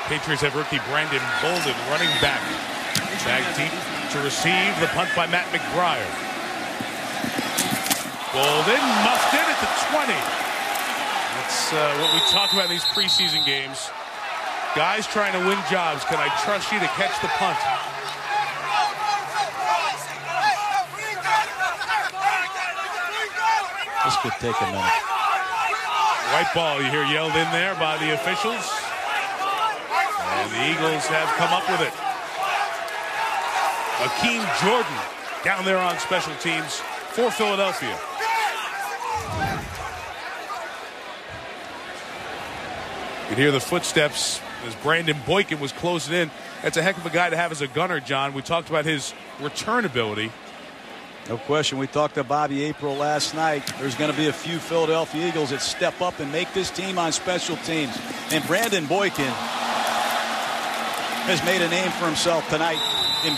Patriots have rookie Brandon Bolden running back. Back deep to receive the punt by Matt McBride. Bolden muffed it at the 20. That's what we talk about in these preseason games. Guys trying to win jobs. Can I trust you to catch the punt? This could take a minute. White ball, you hear yelled in there by the officials. And the Eagles have come up with it. Akeem Jordan down there on special teams for Philadelphia. You can hear the footsteps as Brandon Boykin was closing in. That's a heck of a guy to have as a gunner, John. We talked about his return ability. No question. We talked to Bobby April last night. There's going to be a few Philadelphia Eagles that step up and make this team on special teams. And Brandon Boykin has made a name for himself tonight.